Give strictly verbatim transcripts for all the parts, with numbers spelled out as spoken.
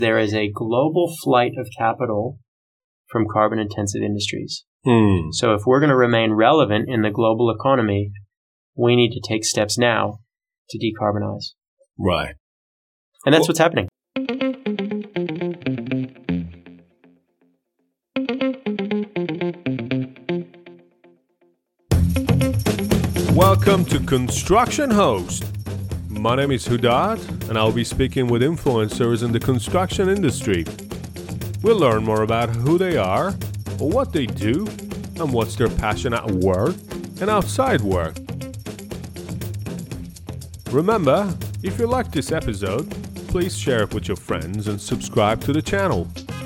There is a global flight of capital from carbon-intensive industries. Hmm. So if we're going to remain relevant in the global economy, we need to take steps now to decarbonize. Right. And that's Well, what's happening. Welcome to Construction Host. My name is Hudad, and I'll be speaking with influencers in the construction industry. We'll learn more about who they are, what they do, and what's their passion at work and outside work. Remember, if you like this episode, please share it with your friends and subscribe to the channel.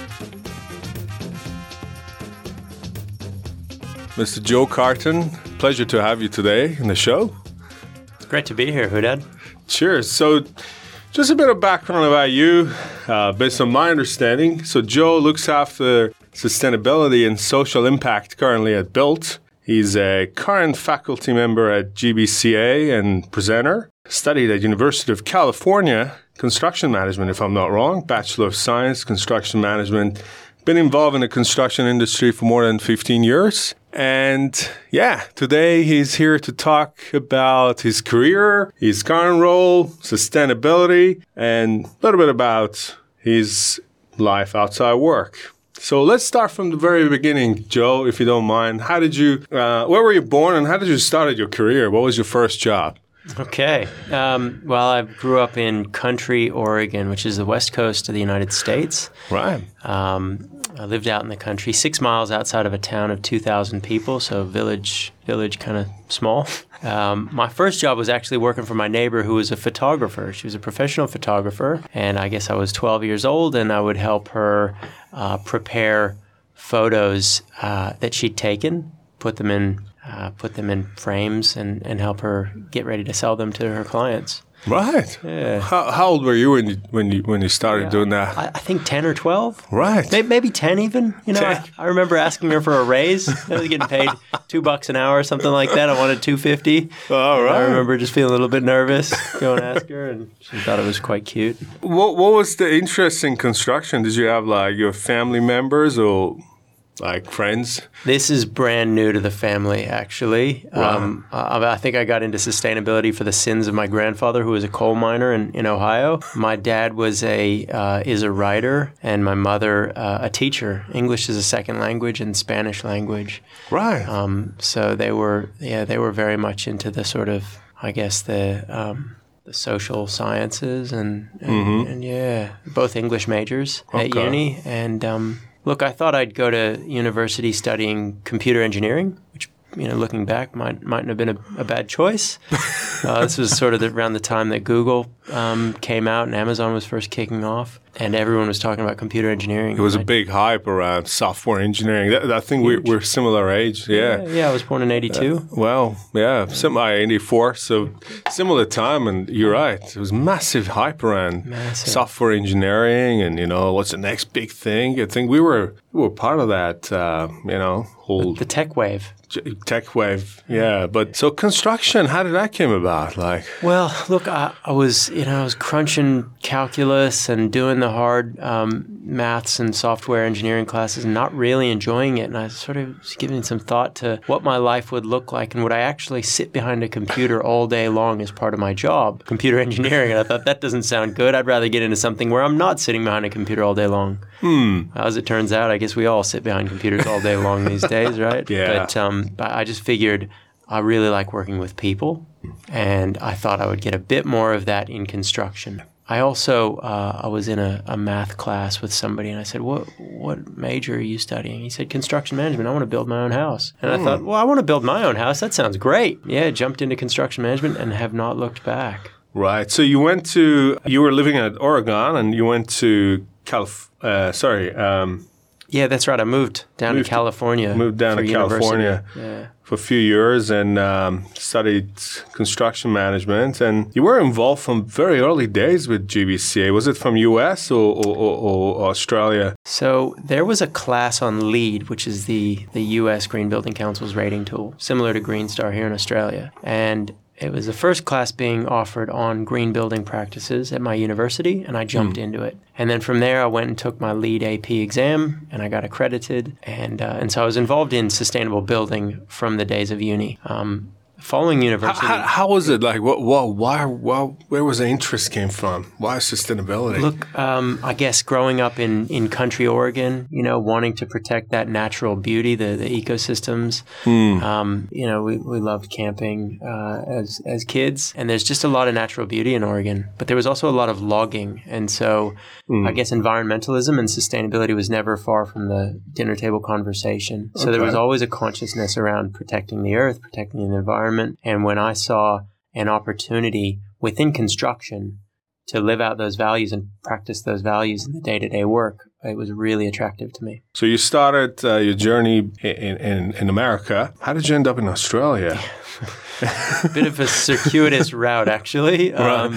Mister Joe Carton, pleasure to have you today in the show. It's great to be here, Hudad. Cheers. So, just a bit of background about you, uh, based on my understanding. So, Joe looks after sustainability and social impact currently at Built. He's a current faculty member at G B C A and presenter. Studied at University of California, construction management, if I'm not wrong, Bachelor of Science, construction management. Been involved in the construction industry for more than fifteen years. And yeah, today he's here to talk about his career, his current role, sustainability, and a little bit about his life outside work. So let's start from the very beginning, Joe, if you don't mind. How did you, uh, where were you born and how did you start your career? What was your first job? Okay. Um, well, I grew up in Country, Oregon, which is the west coast of the United States. Right. Um, I lived out in the country, six miles outside of a town of two thousand people, so village, village kind of small. Um, my first job was actually working for my neighbor who was a photographer. She was a professional photographer, and I guess I was twelve years old, and I would help her uh, prepare photos uh, that she'd taken, put them in uh, put them in frames, and, and help her get ready to sell them to her clients. Right. Yeah. How, how old were you when you when you when you started Yeah, doing that? I, I think ten or twelve. Right. Maybe, maybe ten even. You know, ten. I, I remember asking her for a raise. I was getting paid two bucks an hour or something like that. I wanted two fifty. All right. I remember just feeling a little bit nervous. Go and ask her, and she thought it was quite cute. What What was the interest in construction? Did you have like your family members or like friends? This is brand new to the family, actually. Wow. Um, I, I think I got into sustainability for the sins of my grandfather, who was a coal miner in, in Ohio. My dad was a uh, is a writer, and my mother uh, a teacher. English is a second language and Spanish language. Right. Um, so they were, yeah, they were very much into the sort of, I guess, the um, the social sciences and and, Mm-hmm. and yeah, both English majors at Okay. uni. And um, look, I thought I'd go to university studying computer engineering, which, you know, looking back, might mightn't have been a, a bad choice. Uh, this was sort of the, around the time that Google um, came out and Amazon was first kicking off, and everyone was talking about computer engineering. It was a I- big hype around software engineering. That, I think we, we're similar age. Yeah. yeah, yeah, I was born in eighty-two. Well, yeah, sim- I eighty-four, so similar time, and you're right. It was massive hype around Massive. software engineering, and you know what's the next big thing. I think we were we were part of that, uh, you know, whole The tech wave. j- tech wave. Yeah, but so construction, how did that came about? Like, Well, look, I, I was, you know, I was crunching calculus and doing the hard um, maths and software engineering classes and not really enjoying it. And I sort of was giving some thought to what my life would look like and would I actually sit behind a computer all day long as part of my job, computer engineering. And I thought, that doesn't sound good. I'd rather get into something where I'm not sitting behind a computer all day long. hmm, As it turns out, I guess we all sit behind computers all day long these days, right? Yeah. But, um, but I just figured I really like working with people, and I thought I would get a bit more of that in construction. I also, uh, I was in a, a math class with somebody, and I said, what what major are you studying? He said, construction management. I want to build my own house. And I thought, well, I want to build my own house. That sounds great. Yeah, jumped into construction management and have not looked back. right. So you went to you were living at Oregon, and you went to Calif. Uh, sorry. Um, Yeah, that's right. I moved down Moved to to- California. moved down for to university. California. Yeah. for a few years and um, studied construction management. And you were involved from very early days with G B C A. Was it from U S or, or, or, or Australia? So there was a class on LEED, which is the, the U S Green Building Council's rating tool, similar to Green Star here in Australia. And it was the first class being offered on green building practices at my university, and I jumped mm. into it. And then from there, I went and took my LEED A P exam, and I got accredited. And uh, and so I was involved in sustainable building from the days of uni. Um, Following university, how, how, how was it like? What, what, why, why, where was the interest came from? Why sustainability? Look, um, I guess growing up in, in country Oregon, you know, wanting to protect that natural beauty, the, the ecosystems. Mm. Um, you know, we, we loved camping uh, as as kids, and there's just a lot of natural beauty in Oregon. But there was also a lot of logging, and so mm. I guess environmentalism and sustainability was never far from the dinner table conversation. So okay. there was always a consciousness around protecting the earth, protecting the environment. And when I saw an opportunity within construction to live out those values and practice those values in the day-to-day work, it was really attractive to me. So you started uh, your journey in, in, in America. How did you end up in Australia? Bit of a circuitous route, actually. Um,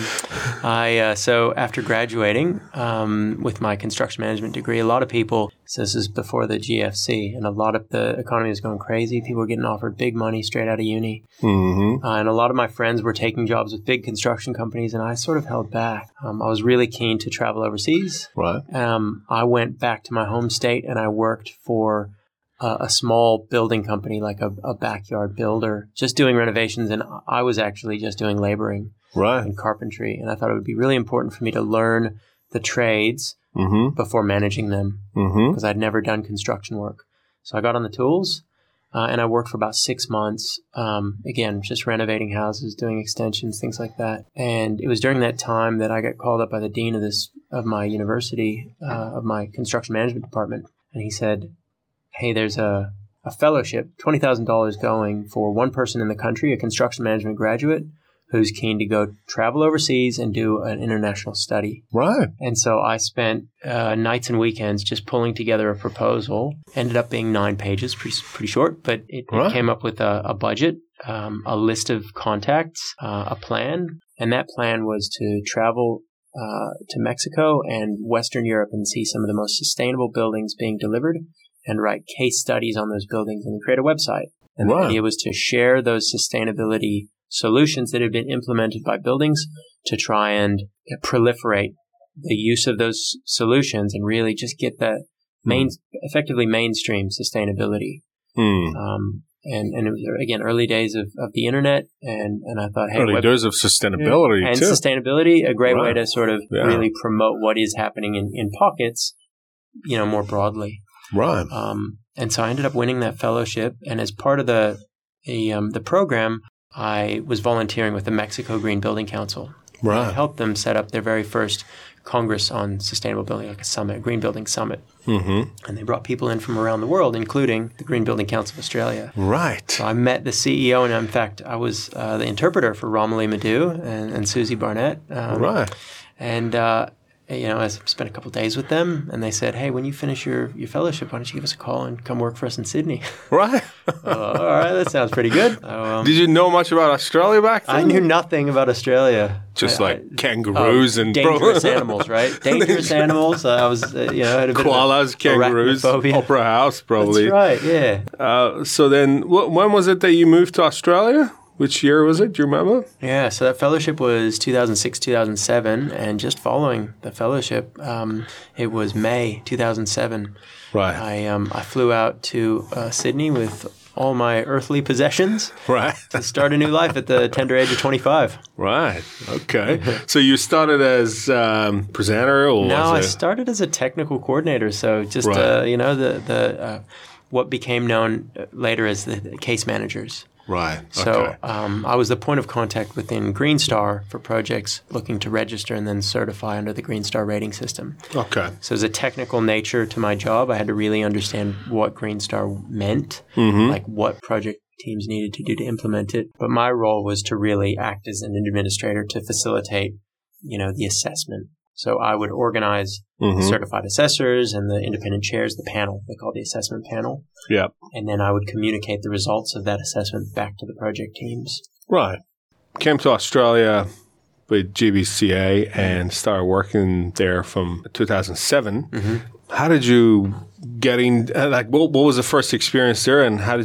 I uh, so after graduating um, with my construction management degree, a lot of people. So this is before the G F C, and a lot of the economy was going crazy. People were getting offered big money straight out of uni, mm-hmm. uh, and a lot of my friends were taking jobs with big construction companies, and I sort of held back. Um, I was really keen to travel overseas. Right. Um, I went back to my home state, and I worked for Uh, a small building company, like a, a backyard builder, just doing renovations. And I was actually just doing laboring right. and carpentry. And I thought it would be really important for me to learn the trades mm-hmm. before managing them because mm-hmm. I'd never done construction work. So I got on the tools uh, and I worked for about six months. Um, again, just renovating houses, doing extensions, things like that. And it was during that time that I got called up by the dean of this of my university, uh, of my construction management department. And he said, hey, there's a, a fellowship, twenty thousand dollars going for one person in the country, a construction management graduate, who's keen to go travel overseas and do an international study. Right. And so I spent uh, nights and weekends just pulling together a proposal. Ended up being nine pages, pretty, pretty short, but it, right. it came up with a, a budget, um, a list of contacts, uh, a plan. And that plan was to travel uh, to Mexico and Western Europe and see some of the most sustainable buildings being delivered and write case studies on those buildings and create a website. And wow. the idea was to share those sustainability solutions that had been implemented by buildings to try and proliferate the use of those solutions and really just get the main, mm. effectively mainstream sustainability. Mm. Um, and, and it was, again, early days of, of the internet. And, and I thought, hey, early web, days of sustainability, and too. sustainability, a great right. way to sort of yeah. really promote what is happening in, in pockets, you know, more broadly. Right. Um, and so I ended up winning that fellowship. And as part of the the, um, the program, I was volunteering with the Mexico Green Building Council. Right. I helped them set up their very first Congress on Sustainable Building, like a summit, a Green Building Summit. Mm-hmm. And they brought people in from around the world, including the Green Building Council of Australia. Right. So I met the C E O, and in fact, I was uh, the interpreter for Romilly Madu and, and Susie Barnett. Um, right. And uh you know, I spent a couple of days with them, and they said, hey, when you finish your, your fellowship, why don't you give us a call and come work for us in Sydney? Right. uh, all right, that sounds pretty good. So, um, Did you know much about Australia back then? I knew nothing about Australia. Just I, like I, kangaroos uh, and... Dangerous animals, right? Dangerous animals. Uh, I was, uh, you know, had a bit Koalas, of kangaroos, Opera House, probably. That's right, yeah. Uh, so then, wh- when was it that you moved to Australia? Which year was it? Do you remember? Yeah, so that fellowship was two thousand six, two thousand seven, and just following the fellowship, um, it was May two thousand seven. Right. I um I flew out to uh, Sydney with all my earthly possessions. Right. To start a new life at the tender age of twenty-five. Right. Okay. So you started as um, presenter, or no? was I it... started as a technical coordinator. So just right. uh, you know the the uh, what became known later as the, the case managers. Right. So okay. um, I was the point of contact within Green Star for projects looking to register and then certify under the Green Star rating system. Okay. So there's a technical nature to my job. I had to really understand what Green Star meant, mm-hmm. like what project teams needed to do to implement it. But my role was to really act as an administrator to facilitate, you know, the assessment. So I would organize mm-hmm. certified assessors and the independent chairs, the panel, they call it the assessment panel. Yep. And then I would communicate the results of that assessment back to the project teams. Right. Came to Australia with G B C A and started working there from two thousand seven. Mm-hmm. How did you get in, like, what, what was the first experience there, and how did you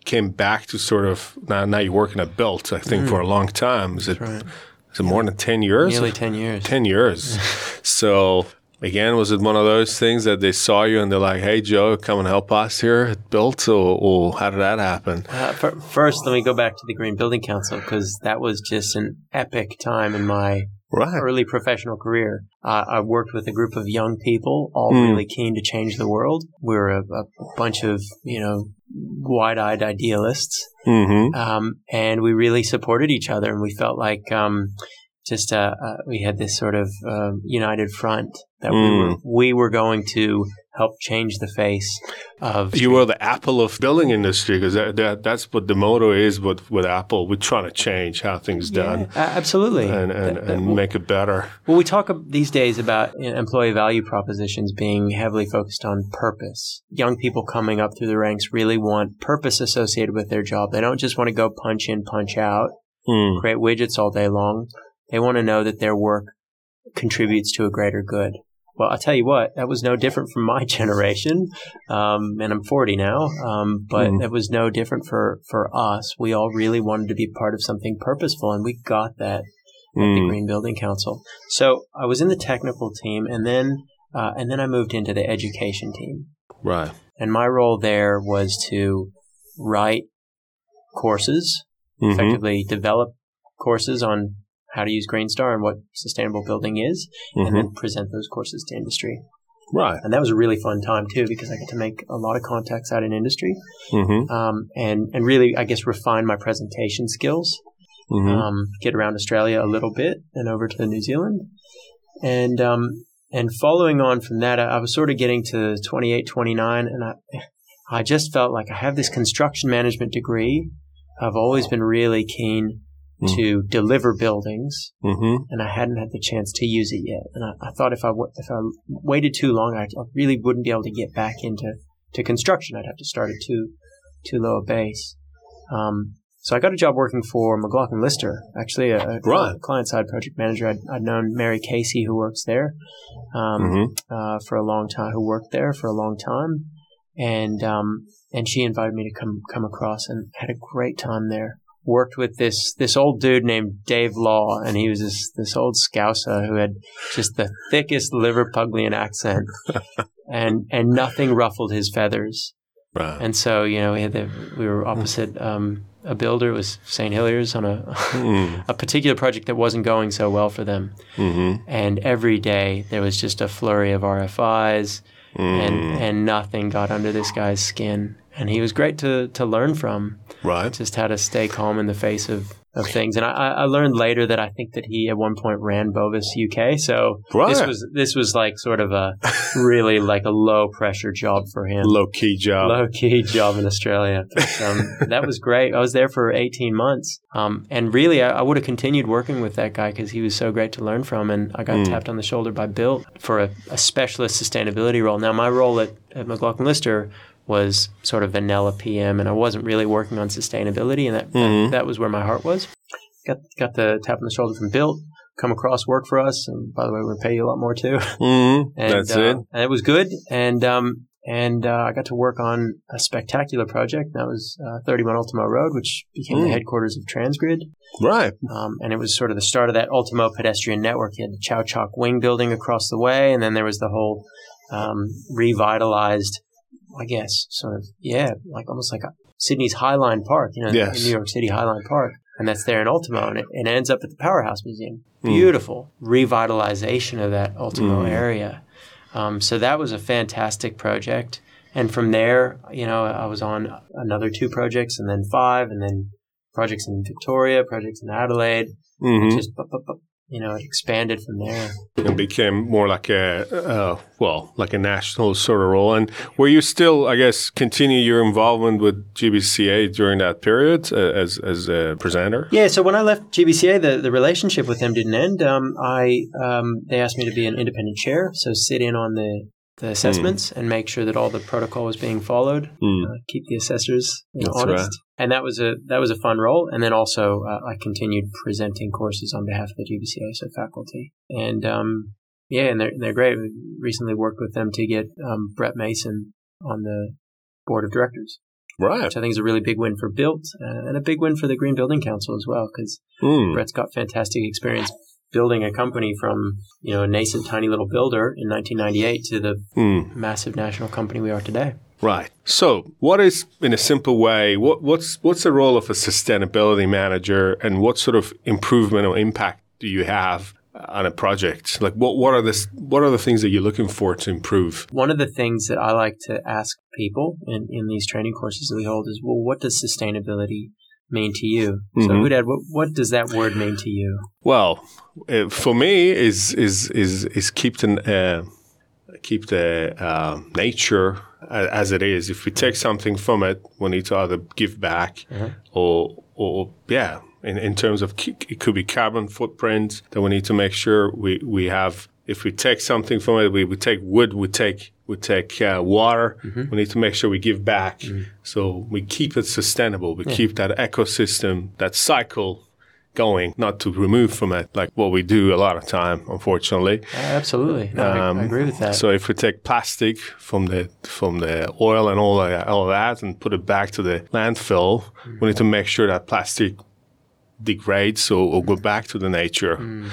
came back to sort of now. Now you're working at Built, I think, mm. for a long time. Is it? Right. Is it more than ten years? Nearly ten years. Ten years. So again, was it one of those things that they saw you and they're like, "Hey, Joe, come and help us here at Built," or, or how did that happen? Uh, for, first, let me go back to the Green Building Council, because that was just an epic time in my right. early professional career. Uh, I worked with a group of young people, all mm. really keen to change the world. We were a, a bunch of, you know, wide-eyed idealists, mm-hmm. um, and we really supported each other, and we felt like um, just uh, uh, we had this sort of uh, united front that mm. we were we were going to help change the face of. You were the Apple of building industry, because that, that that's what the motto is. With with Apple, we're trying to change how things yeah, done, uh, absolutely, and and, that, that, and make it better. Well, we talk these days about employee value propositions being heavily focused on purpose. Young people coming up through the ranks really want purpose associated with their job. They don't just want to go punch in, punch out, mm. create widgets all day long. They want to know that their work contributes to a greater good. Well, I'll tell you what, that was no different from my generation, um, and I'm forty now, um, but mm. it was no different for, for us. We all really wanted to be part of something purposeful, and we got that at mm. the Green Building Council. So I was in the technical team, and then uh, and then I moved into the education team. Right. And my role there was to write courses, mm-hmm. effectively develop courses on how to use Greenstar and what sustainable building is, mm-hmm. and then present those courses to industry. Right. And that was a really fun time, too, because I got to make a lot of contacts out in industry, mm-hmm. um, and, and really, I guess, refine my presentation skills, mm-hmm. um, get around Australia a little bit and over to New Zealand. And um, and following on from that, I, I was sort of getting to twenty-eight, twenty-nine, and I, I just felt like I have this construction management degree. I've always been really keen to mm. deliver buildings, mm-hmm. and I hadn't had the chance to use it yet. And I, I thought if I w- if I waited too long, I, I really wouldn't be able to get back into to construction. I'd have to start at too too low a base. Um, so I got a job working for McLaughlin Lister, actually a, a right. client-side project manager. I'd, I'd known Mary Casey, who works there um, mm-hmm. uh, for a long time, who worked there for a long time, and um, and she invited me to come come across, and had a great time there. Worked with this this old dude named Dave Law, and he was this this old Scouser who had just the thickest Liverpudlian accent, and and nothing ruffled his feathers. Right. And so, you know, we had the, we were opposite um, a builder. It was Saint Hilliers on a mm. a particular project that wasn't going so well for them, mm-hmm. and every day there was just a flurry of R F Is, mm. and and nothing got under this guy's skin. And he was great to, to learn from, right? Just how to stay calm in the face of, of things. And I, I learned later that I think that he at one point ran Bovis U K. So right. this was this was like sort of a really like a low pressure job for him. Low key job. Low key job in Australia. But, um, that was great. I was there for eighteen months. Um, and really, I, I would have continued working with that guy because he was so great to learn from. And I got mm. tapped on the shoulder by Built for a, a specialist sustainability role. Now, my role at, at McLaughlin Lister was sort of vanilla P M, and I wasn't really working on sustainability, and that mm-hmm. that, that was where my heart was. Got got the tap on the shoulder from Built, come across, work for us, and by the way, we're going to pay you a lot more too. Mm-hmm. and, That's uh, it. And it was good, and um and uh, I got to work on a spectacular project. That was uh, thirty-one Ultimo Road, which became mm. the headquarters of Transgrid. Right. Um, and it was sort of the start of that Ultimo pedestrian network. You had the Chow Chock Wing building across the way, and then there was the whole um, revitalized, I guess, sort of, yeah, like almost like a Sydney's Highline Park, you know, yes. in New York City, Highline Park. And that's there in Ultimo, and it, it ends up at the Powerhouse Museum. Beautiful mm. revitalization of that Ultimo mm. area. Um, so that was a fantastic project. And from there, you know, I was on another two projects, and then five, and then projects in Victoria, projects in Adelaide. Mm-hmm. Just, you know, it expanded from there. It became more like a, uh, well, like a national sort of role. And were you still, I guess, continue your involvement with G B C A during that period uh, as as a presenter? Yeah, so when I left G B C A, the, the relationship with them didn't end. Um, I um, they asked me to be an independent chair, so sit in on the, the assessments mm. and make sure that all the protocol was being followed, mm. uh, keep the assessors you know, honest. Right. And that was a that was a fun role. And then also uh, I continued presenting courses on behalf of the G B C A, so faculty. And um, yeah, and they're they're great. We recently worked with them to get um, Brett Mason on the board of directors. Right. which I think is a really big win for Built uh, and a big win for the Green Building Council as well, because Mm. Brett's got fantastic experience building a company from, you know, a nascent tiny little builder in nineteen ninety-eight to the Mm. massive national company we are today. Right. So, what is, in a simple way, what, what's what's the role of a sustainability manager, and what sort of improvement or impact do you have on a project? Like, what what are the what are the things that you're looking for to improve? One of the things that I like to ask people in, in these training courses that we hold is, well, what does sustainability mean to you? Mm-hmm. So, Udad, what, what does that word mean to you? Well, uh, for me, is is is is keep the uh, keep the uh, nature as it is. If we take something from it, we need to either give back, Uh-huh. or or yeah. In, in terms of, it could be carbon footprint, that we need to make sure we, we have, if we take something from it, we, we take wood, we take we take uh, water, Mm-hmm. we need to make sure we give back. Mm-hmm. So we keep it sustainable, we Yeah. keep that ecosystem, that cycle going, not to remove from it, like what we do a lot of time, unfortunately. Absolutely. No, I, I agree with that. So if we take plastic from the from the oil and all that, all that and put it back to the landfill, Mm-hmm. we need to make sure that plastic degrades or, or go back to the nature, Mm.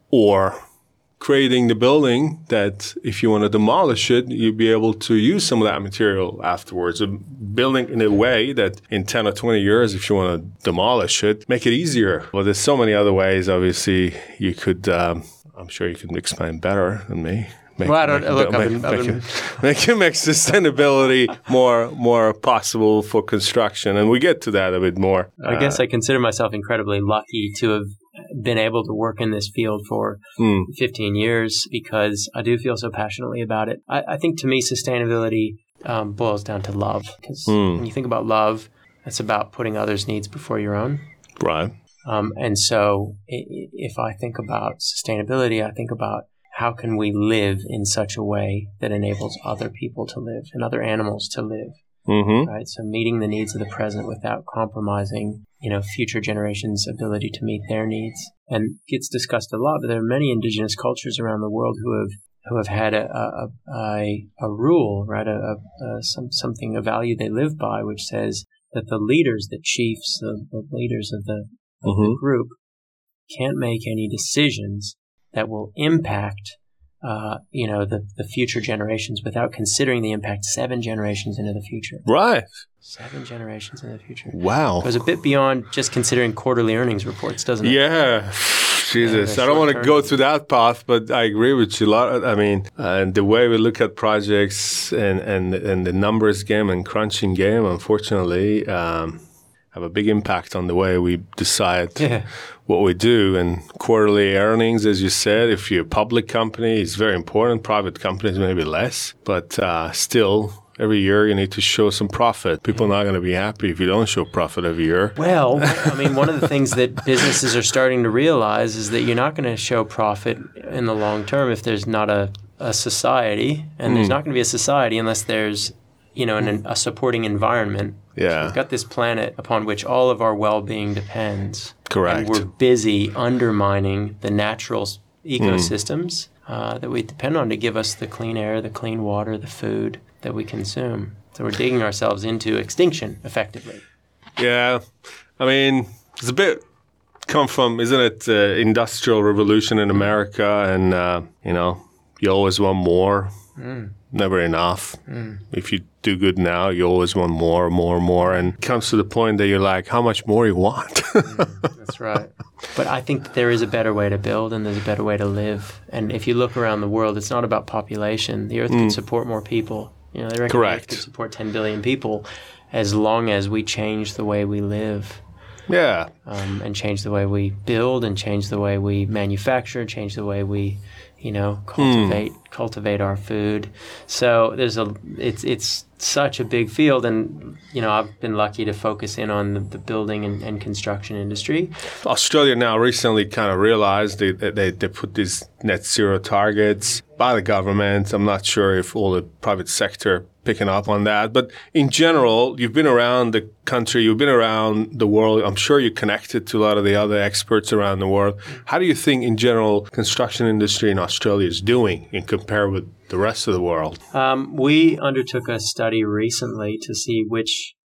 or creating the building that if you want to demolish it, you'll be able to use some of that material afterwards. A building in a way that in ten or twenty years, if you want to demolish it, make it easier. Well, there's so many other ways, obviously, you could, um, I'm sure you can explain better than me. Make, Well, I don't- make, look, make, I've been- I've make, been- it- make, it- make sustainability more more possible for construction, and we get to that a bit more. I guess I consider myself incredibly lucky to have been able to work in this field for Mm. fifteen years, because I do feel so passionately about it. I, I think to me, sustainability um, boils down to love, because Mm. when you think about love, it's about putting others' needs before your own. Right. Um, and so i- i- if I think about sustainability, I think about how can we live in such a way that enables other people to live and other animals to live, Mm-hmm. right? So meeting the needs of the present without compromising, you know, future generations' ability to meet their needs. And gets discussed a lot, but there are many indigenous cultures around the world who have who have had a a, a, a rule, right, a, a, a some something, a value they live by, which says that the leaders, the chiefs, the, the leaders of the, of Mm-hmm. the group can't make any decisions that will impact, uh, you know, the, the future generations without considering the impact seven generations into the future. Right. Seven generations into the future. Wow. It goes a bit beyond just considering quarterly earnings reports, doesn't it? Yeah, Jesus. Yeah, I don't want to short go term. through that path, but I agree with you a lot. I mean, and the way we look at projects and, and, and the numbers game and crunching game, unfortunately, um, have a big impact on the way we decide Yeah. what we do. And quarterly earnings, as you said, if you're a public company, is very important. Private companies maybe less, but uh, still, every year you need to show some profit. People are not going to be happy if you don't show profit every year. Well, I mean, one of the things that businesses are starting to realize is that you're not going to show profit in the long term if there's not a, a society, and there's not going to be a society unless there's, you know, an, a supporting environment. Yeah. We've got this planet upon which all of our well-being depends. Correct. And we're busy undermining the natural s- ecosystems uh, that we depend on to give us the clean air, the clean water, the food that we consume. So we're digging ourselves into extinction, effectively. Yeah, I mean, it's a bit come from, isn't it, uh, industrial revolution in America, and uh, you know, you always want more, Mm. never enough. Mm. If you do good now, you always want more, more, more, and it comes to the point that you're like, how much more you want? Mm, that's right. But I think that there is a better way to build and there's a better way to live. And if you look around the world, it's not about population. The Earth can support more people. You know, they reckon Correct. the Earth could support ten billion people as long as we change the way we live. Yeah, Um, and change the way we build, and change the way we manufacture, change the way we, you know, cultivate cultivate our food. So there's a it's it's such a big field, and you know, I've been lucky to focus in on the, the building and, and construction industry. Australia now recently kind of realized they, they they put these net zero targets by the government. I'm not sure if all the private sector picking up on that, but in general, you've been around the country, you've been around the world. I'm sure you're connected to a lot of the other experts around the world. How do you think, in general, construction industry in Australia is doing in compare with the rest of the world? Um, we undertook a study recently to see which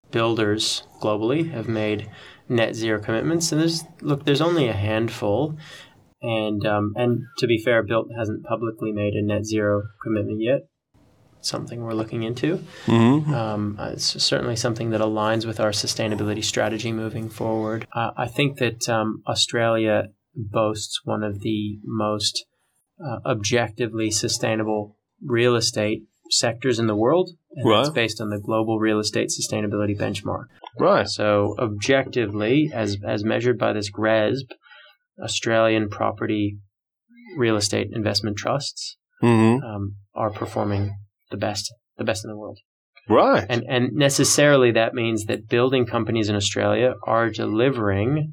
builders globally have made net zero commitments, and there's look, there's only a handful, and um, and to be fair, Built hasn't publicly made a net zero commitment yet. Something we're looking into. Mm-hmm. Um, it's certainly something that aligns with our sustainability strategy moving forward. Uh, I think that um, Australia boasts one of the most uh, objectively sustainable real estate sectors in the world, and right. that's based on the Global Real Estate Sustainability Benchmark. Right. So objectively, as as measured by this G R E S B, Australian property real estate investment trusts mm-hmm. um, are performing the best, the best in the world. Right. And and necessarily that means that building companies in Australia are delivering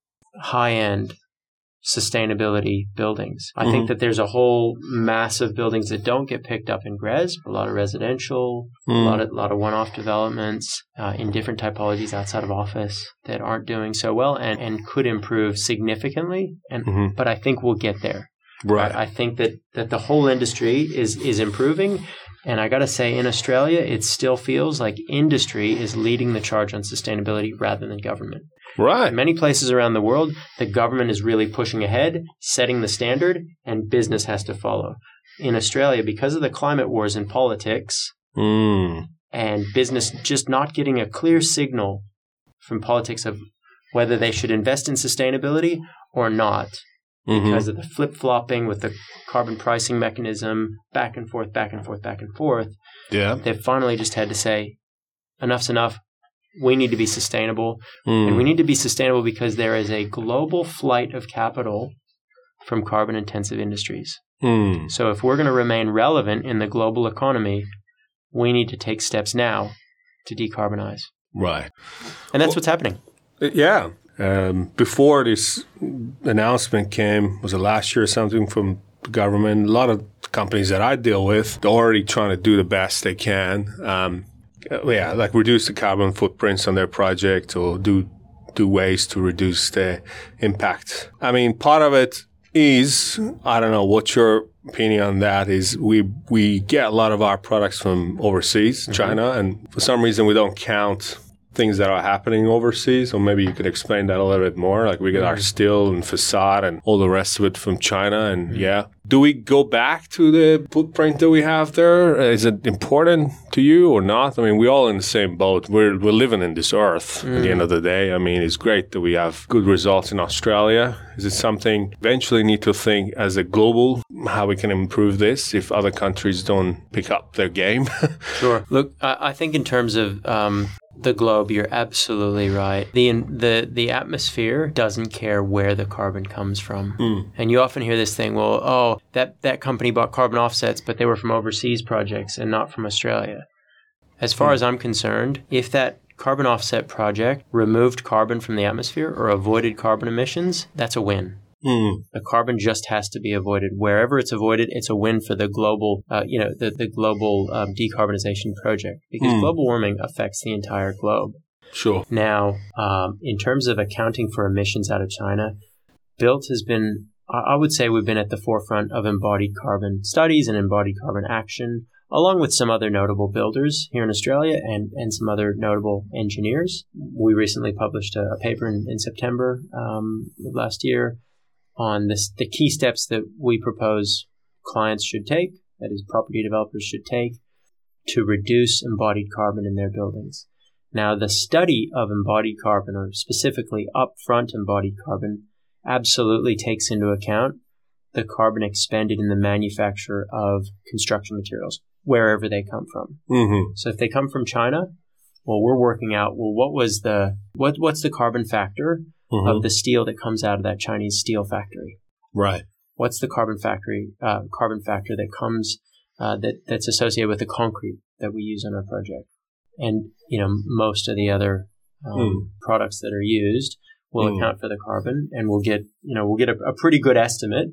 high-end sustainability buildings. I mm-hmm. think that there's a whole mass of buildings that don't get picked up in G R E S B, a lot of residential, mm. a lot of, lot of one-off developments uh, in different typologies outside of office that aren't doing so well and, and could improve significantly. And mm-hmm. But I think we'll get there. Right. I, I think that, that the whole industry is is improving. And I got to say, in Australia, it still feels like industry is leading the charge on sustainability rather than government. Right. In many places around the world, the government is really pushing ahead, setting the standard, and business has to follow. In Australia, because of the climate wars in politics mm. and business just not getting a clear signal from politics of whether they should invest in sustainability or not, mm-hmm. because of the flip-flopping with the carbon pricing mechanism, back and forth, back and forth, back and forth, yeah. they've finally just had to say, enough's enough. We need to be sustainable. Mm. And we need to be sustainable because there is a global flight of capital from carbon-intensive industries. Mm. So if we're going to remain relevant in the global economy, we need to take steps now to decarbonize. Right. And that's well, what's happening. Yeah. Um, before this announcement came, was it last year or something from the government, a lot of companies that I deal with, they're already trying to do the best they can. Um, yeah, like reduce the carbon footprints on their project or do do ways to reduce the impact. I mean, part of it is, I don't know, what's your opinion on that, is we we get a lot of our products from overseas, mm-hmm. China, and for some reason we don't count things that are happening overseas, or maybe you could explain that a little bit more. Like we get mm-hmm. our steel and facade and all the rest of it from China, and mm-hmm. yeah. Do we go back to the footprint that we have there? Is it important to you or not? I mean, we're all in the same boat. We're we're living in this earth mm-hmm. at the end of the day. I mean, it's great that we have good results in Australia. Is it something eventually need to think as a global, how we can improve this if other countries don't pick up their game? Sure. Look, I, I think in terms of um, the globe, you're absolutely right. The the the atmosphere doesn't care where the carbon comes from. Mm. And you often hear this thing, well, oh, that, that company bought carbon offsets, but they were from overseas projects and not from Australia. As far mm. as I'm concerned, if that carbon offset project removed carbon from the atmosphere or avoided carbon emissions, that's a win. Mm. The carbon just has to be avoided. Wherever it's avoided, it's a win for the global, uh, you know, the, the global um, decarbonization project, because mm. global warming affects the entire globe. Sure. Now, um, in terms of accounting for emissions out of China, Built has been, I would say we've been at the forefront of embodied carbon studies and embodied carbon action, along with some other notable builders here in Australia and, and some other notable engineers. We recently published a, a paper in, in September um, of last year on this, the key steps that we propose clients should take, that is, property developers should take, to reduce embodied carbon in their buildings. Now, the study of embodied carbon, or specifically upfront embodied carbon, absolutely takes into account the carbon expended in the manufacture of construction materials, wherever they come from. Mm-hmm. So if they come from China, well, we're working out, well, what was the, what what's the carbon factor mm-hmm. of the steel that comes out of that Chinese steel factory? Right. What's the carbon factory, uh, carbon factor that comes, uh, that, that's associated with the concrete that we use on our project? And, you know, most of the other um, mm. products that are used will mm. account for the carbon, and we'll get, you know, we'll get a, a pretty good estimate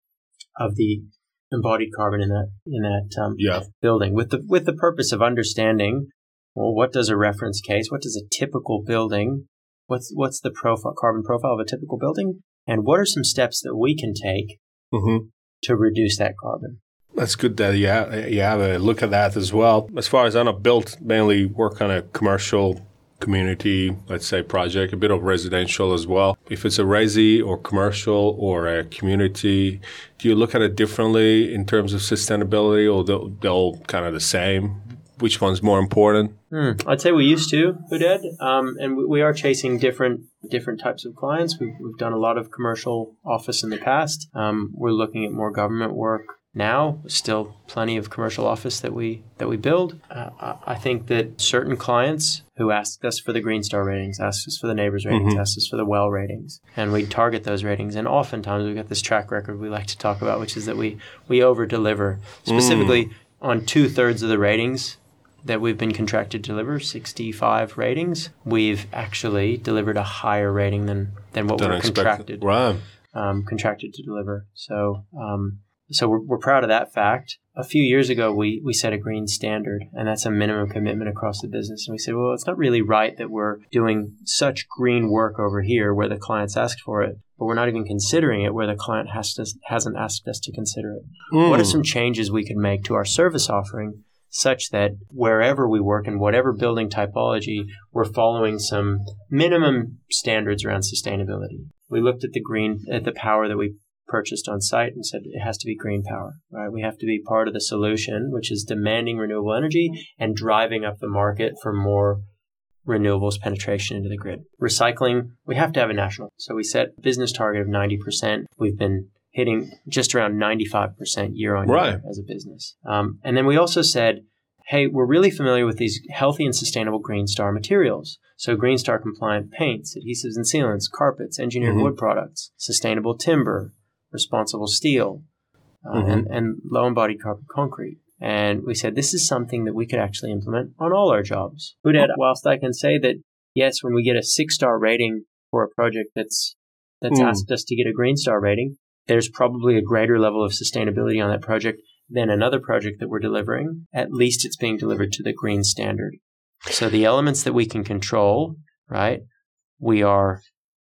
of the embodied carbon in that in that um, yeah. building, with the with the purpose of understanding, well, what does a reference case, what does a typical building, what's what's the profile carbon profile of a typical building, and what are some steps that we can take mm-hmm. to reduce that carbon? That's good that you have, you have a look at that as well. As far as I know, Built mainly work on a commercial community, let's say, project, a bit of residential as well. If it's a resi or commercial or a community, do you look at it differently in terms of sustainability, or they're, they're all kind of the same? Which one's more important? Hmm. I'd say we used to, Uded, um, and we, we are chasing different different types of clients. We've, we've done a lot of commercial office in the past. Um, we're looking at more government work now. Still plenty of commercial office that we that we build. Uh, I, I think that certain clients who ask us for the Green Star ratings, ask us for the neighbors ratings, Mm-hmm. ask us for the well ratings, and we target those ratings. And oftentimes we've got this track record we like to talk about, which is that we we over deliver, specifically mm. on two thirds of the ratings that we've been contracted to deliver, sixty-five ratings, we've actually delivered a higher rating than, than what we were contracted, right. um, contracted to deliver. So um, so we're, we're proud of that fact. A few years ago, we, we set a green standard, and that's a minimum commitment across the business. And we said, well, it's not really right that we're doing such green work over here where the clients asked for it, but we're not even considering it where the client has to, hasn't asked us to consider it. Mm. What are some changes we could make to our service offering such that wherever we work in whatever building typology, we're following some minimum standards around sustainability? We looked at the green, at the power that we purchased on site and said it has to be green power, right? We have to be part of the solution, which is demanding renewable energy and driving up the market for more renewables penetration into the grid. Recycling, we have to have a national. So we set a business target of ninety percent. We've been hitting just around ninety-five percent year on right. year as a business. Um, and then we also said, hey, we're really familiar with these healthy and sustainable Green Star materials. So Green Star compliant paints, adhesives and sealants, carpets, engineered mm-hmm. wood products, sustainable timber, responsible steel, uh, mm-hmm. and, and low embodied carbon concrete. And we said, this is something that we could actually implement on all our jobs. Uded, whilst I can say that, yes, when we get a six-star rating for a project that's that's mm. asked us to get a Green Star rating, there's probably a greater level of sustainability on that project than another project that we're delivering. At least it's being delivered to the green standard. So the elements that we can control, right, we are,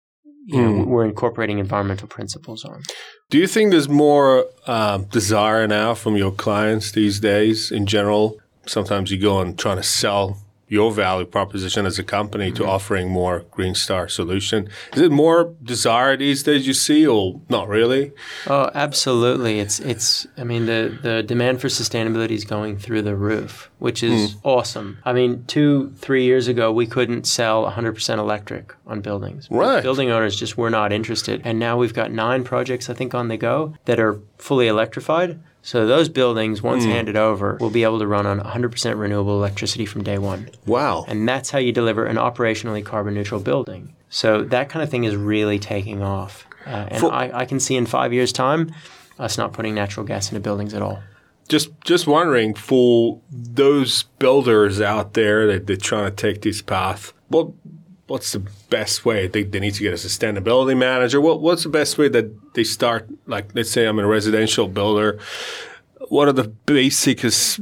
you know, mm. we're incorporating environmental principles on. Do you think there's more uh, desire now from your clients these days in general? Sometimes you go and try to sell your value proposition as a company to mm-hmm. offering more Green Star solution. Is it more desire these days you see, or not really? Oh, absolutely. It's, it's. I mean, the, the demand for sustainability is going through the roof, which is mm. awesome. I mean, two, three years ago, we couldn't sell one hundred percent electric on buildings. Right. Building owners just were not interested. And now we've got nine projects, I think, on the go that are fully electrified. So those buildings, once mm. handed over, will be able to run on one hundred percent renewable electricity from day one. Wow. And that's how you deliver an operationally carbon neutral building. So that kind of thing is really taking off. Uh, and For, I, I can see in five years' time us not putting natural gas into buildings at all. Just just wondering, for those builders out there that they're trying to take this path, what what's the best way? They, they need to get a sustainability manager. What What's the best way that they start? Like, let's say I'm a residential builder. What are the basicest,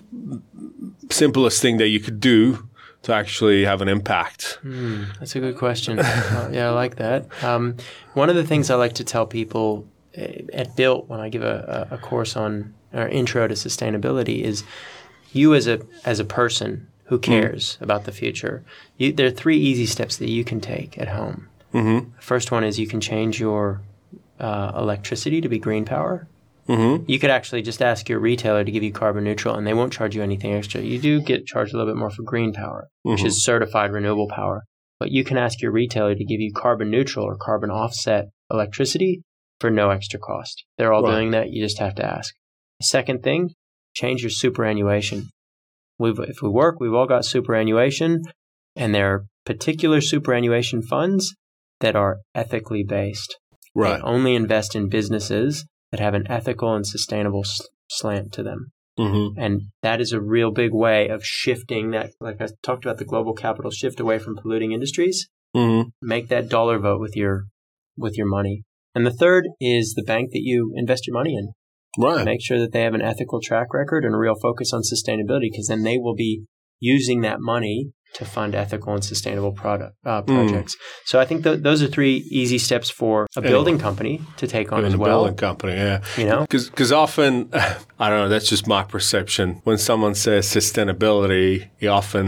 simplest thing that you could do to actually have an impact? Mm, that's a good question. uh, yeah, I like that. Um, one of the things I like to tell people at Built when I give a, a course on our intro to sustainability is you as a as a person who cares mm. about the future. You, there are three easy steps that you can take at home. Mm-hmm. The first one is you can change your uh, electricity to be green power. Mm-hmm. You could actually just ask your retailer to give you carbon neutral, and they won't charge you anything extra. You do get charged a little bit more for green power, mm-hmm. which is certified renewable power. But you can ask your retailer to give you carbon neutral or carbon offset electricity for no extra cost. They're all right. doing that. You just have to ask. The second thing, change your superannuation. We've, if we work, we've all got superannuation, and there are particular superannuation funds that are ethically based. Right. They only invest in businesses that have an ethical and sustainable s- slant to them. Mm-hmm. And that is a real big way of shifting that, like I talked about the global capital shift away from polluting industries. Mm-hmm. Make that dollar vote with your with your money. And the third is the bank that you invest your money in. Right. Make sure that they have an ethical track record and a real focus on sustainability, because then they will be using that money to fund ethical and sustainable product uh, projects. Mm. So I think th- those are three easy steps for a building anyway. company to take on Even as well. A building company, yeah. You know, because often, I don't know, that's just my perception. When someone says sustainability, you often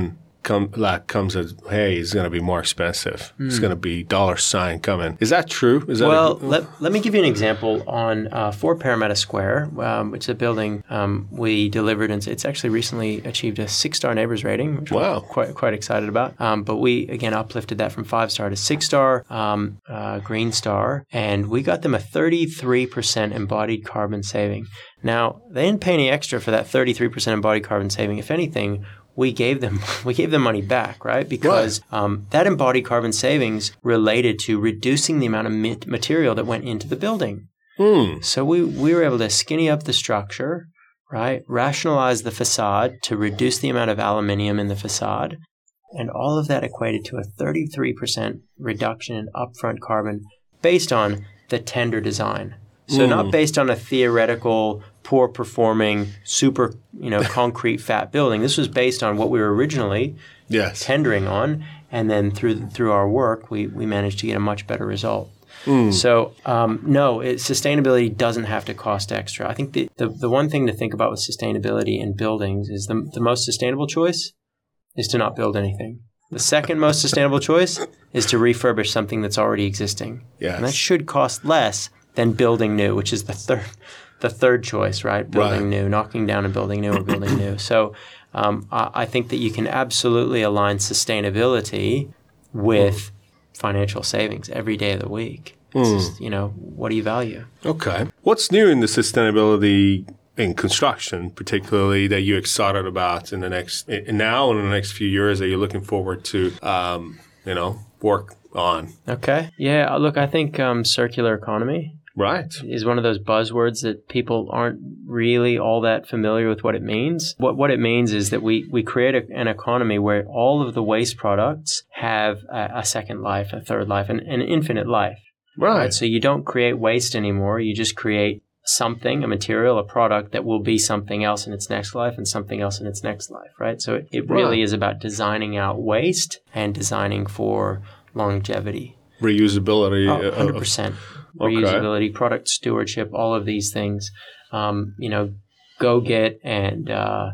come like comes as, hey, it's going to be more expensive. Mm. It's going to be dollar sign coming. Is that true? Is that well, a, let, let me give you an example on uh, for Parramatta Square, um, which is a building um, we delivered, and it's actually recently achieved a six-star neighbors rating, which wow. we're quite, quite excited about. Um, but we, again, uplifted that from five-star to six-star, um, uh, green star, and we got them a thirty-three percent embodied carbon saving. Now, they didn't pay any extra for that thirty-three percent embodied carbon saving. If anything, we gave them we gave them money back, right? Because right. Um, that embodied carbon savings related to reducing the amount of material that went into the building. Hmm. So we, we were able to skinny up the structure, right? Rationalize the facade to reduce the amount of aluminium in the facade. And all of that equated to a thirty-three percent reduction in upfront carbon based on the tender design. So mm. not based on a theoretical, poor-performing, super, you know, concrete fat building. This was based on what we were originally yes. tendering on, and then through through our work, we we managed to get a much better result. Mm. So um, no, it, sustainability doesn't have to cost extra. I think the, the the one thing to think about with sustainability in buildings is the the most sustainable choice is to not build anything. The second most sustainable choice is to refurbish something that's already existing. Yes. And that should cost less than building new, which is the third the third choice, right? Building right. new, knocking down and building new or building new. So um, I, I think that you can absolutely align sustainability with mm. financial savings every day of the week. It's Mm. just, you know, what do you value? Okay. What's new in the sustainability in construction, particularly that you're excited about in the next in now and in the next few years that you're looking forward to, um, you know, work on? Okay. Yeah. Look, I think um, circular economy right. is one of those buzzwords that people aren't really all that familiar with what it means. What what it means is that we we create a, an economy where all of the waste products have a, a second life, a third life, and an infinite life. Right. right. So you don't create waste anymore. You just create something, a material, a product that will be something else in its next life and something else in its next life, right? So it, it really right. is about designing out waste and designing for longevity. Reusability. Oh, one hundred percent. Okay. Reusability, product stewardship, all of these things. Um, you know, GoGet and uh,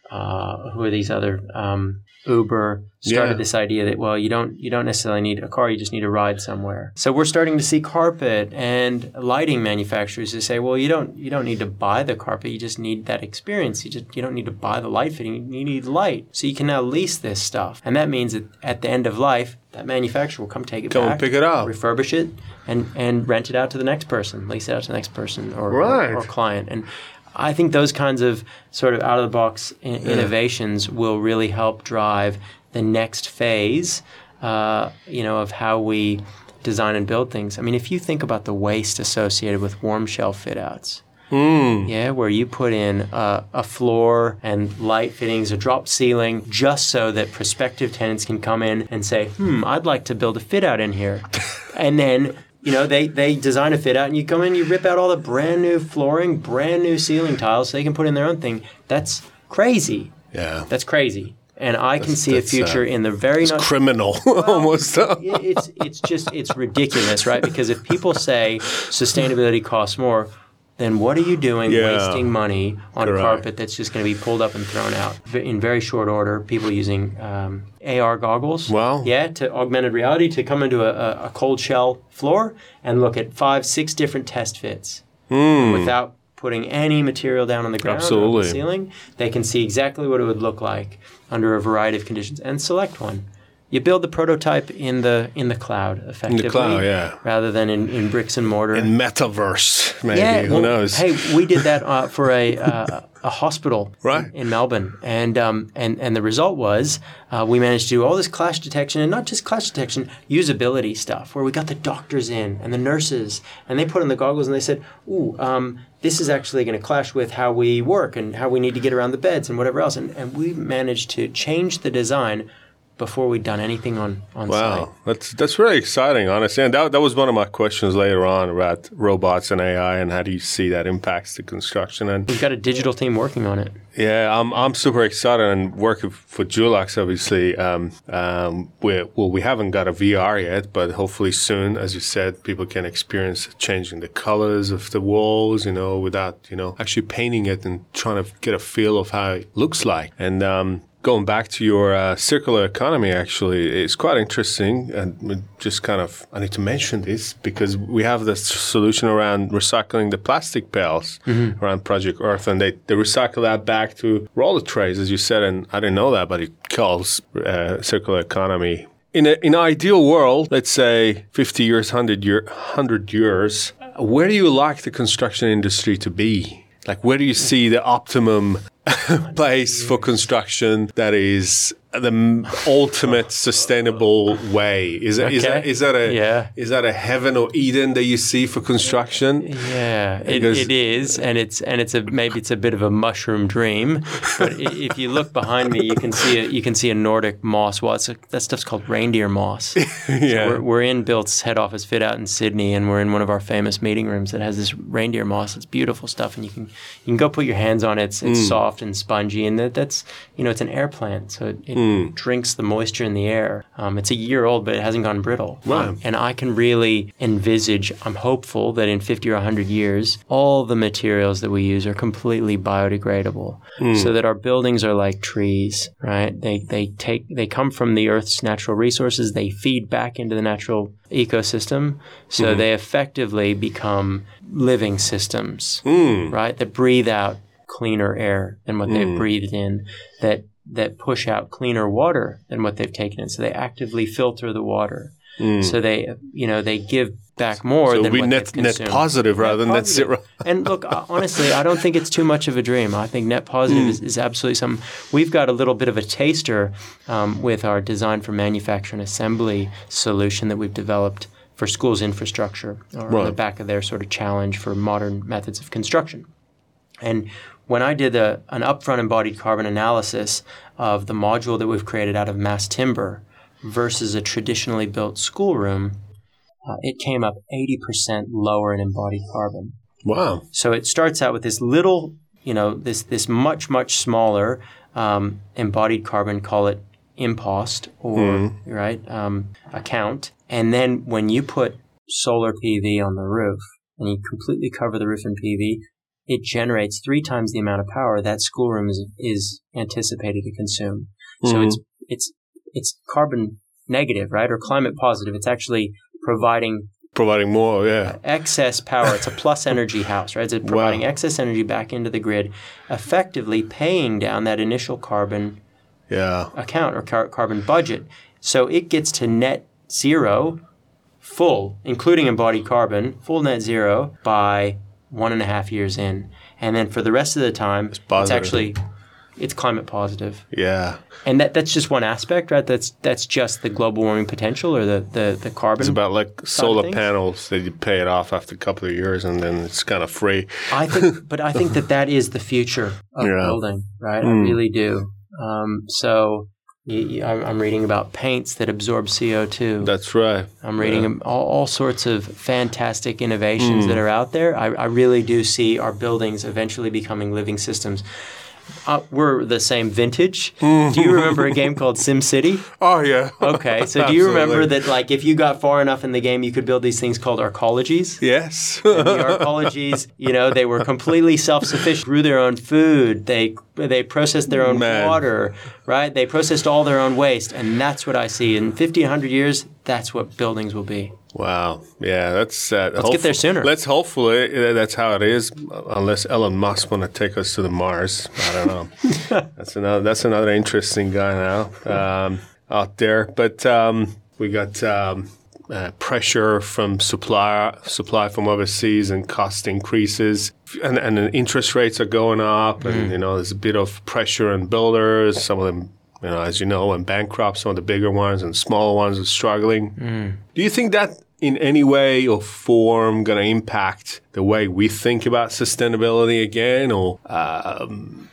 uh, who are these other um, Uber started yeah. this idea that, well, you don't you don't necessarily need a car, you just need a ride somewhere. So we're starting to see carpet and lighting manufacturers who say, well, you don't you don't need to buy the carpet, you just need that experience. You just you don't need to buy the light fitting, you need light. So you can now lease this stuff. And that means that at the end of life, that manufacturer will come take it come back, and pick it up, refurbish it, and, and rent it out to the next person, lease it out to the next person or, right. or, or client. And I think those kinds of sort of out-of-the-box in- yeah. innovations will really help drive the next phase, uh, you know, of how we design and build things. I mean, if you think about the waste associated with warm shell fit-outs, mm. yeah, where you put in a, a floor and light fittings, a drop ceiling, just so that prospective tenants can come in and say, hmm, I'd like to build a fit-out in here. And then you know, they, they design a fit out and you come in, you rip out all the brand new flooring, brand new ceiling tiles so they can put in their own thing. That's crazy. Yeah. That's crazy. And I that's, can see a future uh, in the very... It's not, criminal, well, almost. it's, it's just, it's ridiculous, right? Because if people say sustainability costs more, then what are you doing yeah. wasting money on Correct. a carpet that's just going to be pulled up and thrown out? In very short order, people using um, A R goggles, wow. yeah, to augmented reality, to come into a, a cold shell floor and look at five, six different test fits mm. without putting any material down on the ground Absolutely. or on the ceiling. They can see exactly what it would look like under a variety of conditions and select one. You build the prototype in the in the cloud, effectively. In the cloud, yeah. Rather than in, in bricks and mortar. In metaverse, maybe. Yeah, Who well, knows? Hey, we did that uh, for a uh, a hospital right. in, in Melbourne, and um and and the result was uh, we managed to do all this clash detection, and not just clash detection, usability stuff, where we got the doctors in and the nurses, and they put in the goggles and they said, "Ooh, um, this is actually going to clash with how we work and how we need to get around the beds and whatever else," and and we managed to change the design before we'd done anything on, on wow. site. Wow, that's that's really exciting, honestly. And that, that was one of my questions later on about robots and A I and how do you see that impacts the construction. And we've got a digital team working on it. Yeah, I'm I'm super excited and working for Dulux, obviously. Um, um, we well, we haven't got a V R yet, but hopefully soon, as you said, people can experience changing the colors of the walls, you know, without, you know, actually painting it and trying to get a feel of how it looks like. And um, going back to your uh, circular economy, actually, it's quite interesting. And we just kind of, I need to mention this because we have this solution around recycling the plastic pails mm-hmm. around Project Earth. And they, they recycle that back to roller trays, as you said. And I didn't know that, but it calls uh, circular economy. In a, in an ideal world, let's say fifty years, one hundred, year, one hundred years, where do you like the construction industry to be? Like, where do you see the optimum place for construction that is the ultimate sustainable way? Is that, okay. is that, is that a yeah. is that a heaven or Eden that you see for construction? Yeah, it, it is, and it's and it's a maybe it's a bit of a mushroom dream. But if you look behind me, you can see a, you can see a Nordic moss. Well, it's a, that stuff's called reindeer moss. yeah, so we're, we're in Built's head office fit out in Sydney, and we're in one of our famous meeting rooms that has this reindeer moss. It's beautiful stuff, and you can you can go put your hands on it. It's, it's mm. soft and spongy, and that, that's you know it's an air plant, so it, it mm. drinks the moisture in the air. Um, it's a year old, but it hasn't gone brittle. Wow. Um, and I can really envisage. I'm hopeful that in fifty or one hundred years, all the materials that we use are completely biodegradable, mm. so that our buildings are like trees, right? They they take they come from the Earth's natural resources. They feed back into the natural ecosystem, so mm. they effectively become living systems, mm. right? That breathe out cleaner air than what mm. they've breathed in, that that push out cleaner water than what they've taken in. So they actively filter the water. Mm. So they, you know, they give back more so than we what net, they've consumed. Net positive rather net than positive. net zero. And look, honestly, I don't think it's too much of a dream. I think net positive mm. is, is absolutely something. We've got a little bit of a taster um, with our design for manufacture and assembly solution that we've developed for schools' infrastructure, or right. on the back of their sort of challenge for modern methods of construction. And when I did a, an upfront embodied carbon analysis of the module that we've created out of mass timber versus a traditionally built schoolroom, uh, it came up eighty percent lower in embodied carbon. Wow. So it starts out with this little, you know, this this much, much smaller um, embodied carbon, call it impost or, mm. right, um, account. And then when you put solar P V on the roof and you completely cover the roof in P V, it generates three times the amount of power that schoolroom is, is anticipated to consume. Mm-hmm. So it's it's it's carbon negative, right, or climate positive. It's actually providing providing more, yeah, excess power. It's a plus energy house, right? It's providing wow. excess energy back into the grid, effectively paying down that initial carbon yeah. account or car- carbon budget. So it gets to net zero, full, including embodied carbon, full net zero by one and a half years in. And then for the rest of the time, it's, it's actually, it's climate positive. Yeah. And that that's just one aspect, right? That's that's just the global warming potential or the, the, the carbon. It's about like solar panels that you pay it off after a couple of years and then it's kind of free. I think, but I think that that is the future of yeah. building, right? Mm. I really do. Um, so you, you, I'm reading about paints that absorb C O two. That's right. I'm reading yeah. all, all sorts of fantastic innovations mm. that are out there. I, I really do see our buildings eventually becoming living systems. Uh, we're the same vintage. Do you remember a game called SimCity? Oh, yeah. Okay, so do you remember that, like, if you got far enough in the game, you could build these things called arcologies? Yes. And the arcologies, you know, they were completely self-sufficient, grew their own food, they they processed their own Man. water, right? They processed all their own waste, and that's what I see. In fifty, one hundred years, that's what buildings will be. Wow. Yeah, that's... Uh, let's get there sooner. Let's hopefully, that's how it is, unless Elon Musk want to take us to the Mars. I don't know. that's another That's another interesting guy now um, out there. But um, we got um, uh, pressure from supply, supply from overseas and cost increases. And, and the interest rates are going up. And, mm. you know, there's a bit of pressure on builders. Some of them... You know, as you know, went bankrupt, some of the bigger ones and smaller ones are struggling. Mm. Do you think that in any way or form going to impact the way we think about sustainability again? Or um,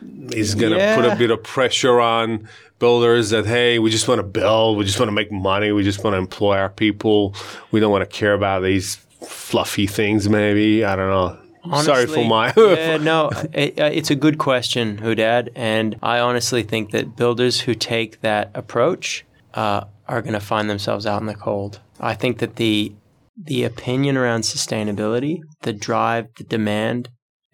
is going to yeah. put a bit of pressure on builders that, hey, we just want to build, we just want to make money, we just want to employ our people, we don't want to care about these fluffy things maybe? I don't know. Honestly, Sorry for my... yeah, no, it, it's a good question, Hudad. And I honestly think that builders who take that approach uh, are going to find themselves out in the cold. I think that the the opinion around sustainability, the drive, the demand,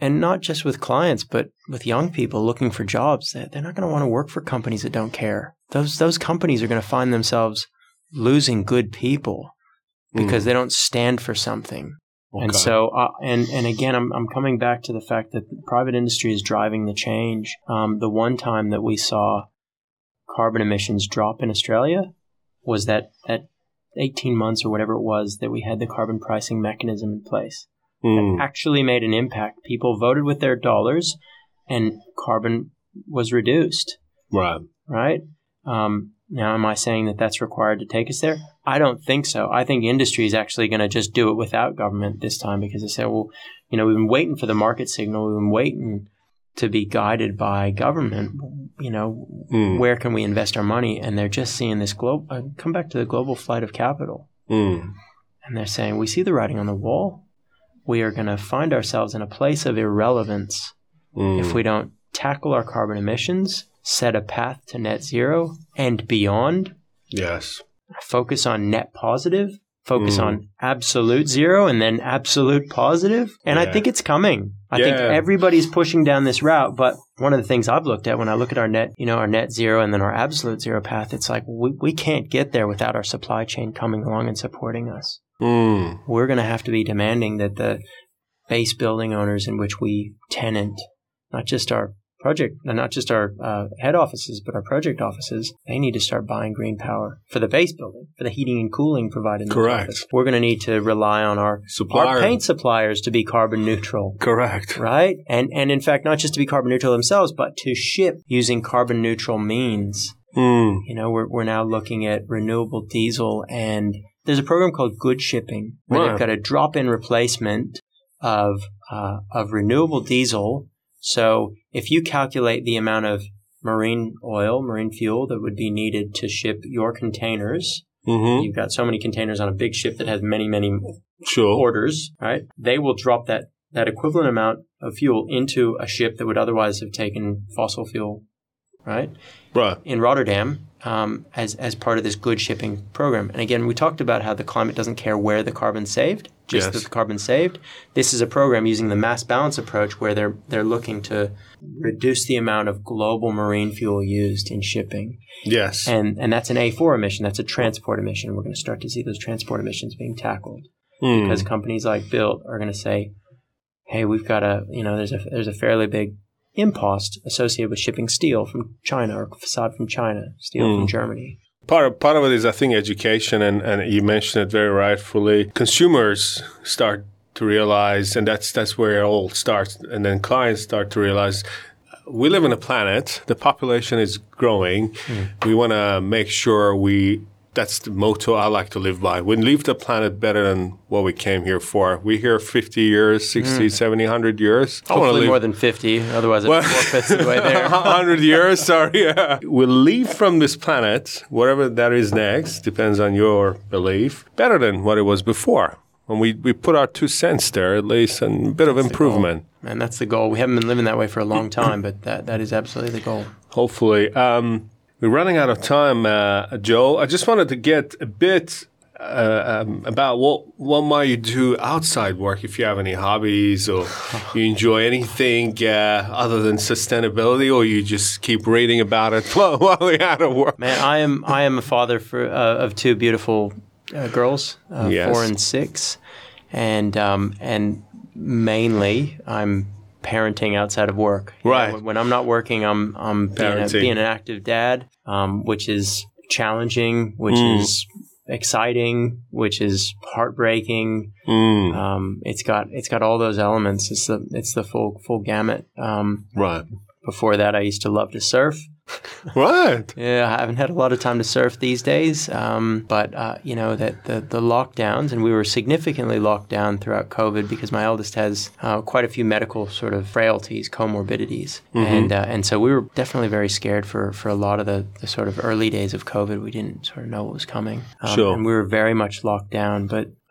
and not just with clients, but with young people looking for jobs, they're not going to want to work for companies that don't care. Those those companies are going to find themselves losing good people because mm. they don't stand for something. Okay. And so, uh, and and again, I'm I'm coming back to the fact that the private industry is driving the change. Um, the one time that we saw carbon emissions drop in Australia was that that eighteen months or whatever it was that we had the carbon pricing mechanism in place. Mm. It actually made an impact. People voted with their dollars, and carbon was reduced. Right. Right. Um, now, am I saying that that's required to take us there? I don't think so. I think industry is actually going to just do it without government this time because they say, well, you know, we've been waiting for the market signal. We've been waiting to be guided by government. You know, mm. where can we invest our money? And they're just seeing this global, uh, come back to the global flight of capital. Mm. And they're saying, we see the writing on the wall. We are going to find ourselves in a place of irrelevance mm. if we don't tackle our carbon emissions, set a path to net zero and beyond. Yes. Focus on net positive, focus mm. on absolute zero and then absolute positive. And yeah. I think it's coming. I yeah. think everybody's pushing down this route. But one of the things I've looked at when I look at our net, you know, our net zero and then our absolute zero path, it's like we, we can't get there without our supply chain coming along and supporting us. Mm. We're going to have to be demanding that the base building owners in which we tenant, not just our project, not just our uh, head offices, but our project offices, they need to start buying green power for the base building, for the heating and cooling provided in the Correct. Office. We're going to need to rely on our, our paint suppliers to be carbon neutral. Correct. Right? And and in fact, not just to be carbon neutral themselves, but to ship using carbon neutral means. Mm. You know, we're we're now looking at renewable diesel, and there's a program called Good Shipping where wow. they've got a drop-in replacement of uh, of renewable diesel. So if you calculate the amount of marine oil, marine fuel that would be needed to ship your containers, mm-hmm. you've got so many containers on a big ship that has many, many sure. orders, right? They will drop that, that equivalent amount of fuel into a ship that would otherwise have taken fossil fuel, right? Right. In Rotterdam, um, as as part of this Good Shipping program. And again, we talked about how the climate doesn't care where the carbon's saved, just yes. that the carbon's saved. This is a program using the mass balance approach where they're they're looking to reduce the amount of global marine fuel used in shipping. Yes. And and that's an A four emission. That's a transport emission. We're going to start to see those transport emissions being tackled mm. because companies like Built are going to say, hey, we've got a, you know, there's a there's a fairly big impost associated with shipping steel from China or facade from China, steel mm. from Germany. Part of, part of it is, I think, education, and, and you mentioned it very rightfully. Consumers start to realize, and that's that's where it all starts, and then clients start to realize, we live on a planet, the population is growing, mm. we want to make sure we, that's the motto I like to live by. We leave the planet better than what we came here for. We're here fifty years, sixty, mm. seventy, one hundred years. Hopefully live more than fifty, otherwise it well, forfeits the way there. one hundred years, sorry. Yeah. We'll leave from this planet, whatever that is next, depends on your belief, better than what it was before. And we, we put our two cents there, at least, and a bit that's of improvement. And that's the goal. We haven't been living that way for a long time, but that that is absolutely the goal. Hopefully. Um, We're running out of time, uh, Joe. I just wanted to get a bit uh, um, about what what might you do outside work, if you have any hobbies or you enjoy anything uh, other than sustainability, or you just keep reading about it while, while you're out of work. Man, I am I am a father for uh, of two beautiful uh, girls, uh, yes. four and six, and um, and mainly I'm parenting outside of work. Right. You know, when I'm not working, I'm I'm being, a, being an active dad, um, which is challenging, which mm. is exciting, which is heartbreaking. Mm. Um, it's got it's got all those elements. It's the it's the full full gamut. Um, right. Before that, I used to love to surf. Right. Yeah, I haven't had a lot of time to surf these days. Um, but, uh, you know, that the, the lockdowns, and we were significantly locked down throughout COVID because my eldest has uh, quite a few medical sort of frailties, comorbidities. Mm-hmm. And uh, and so we were definitely very scared for, for a lot of the, the sort of early days of COVID. We didn't sort of know what was coming. Um, sure. And we were very much locked down. But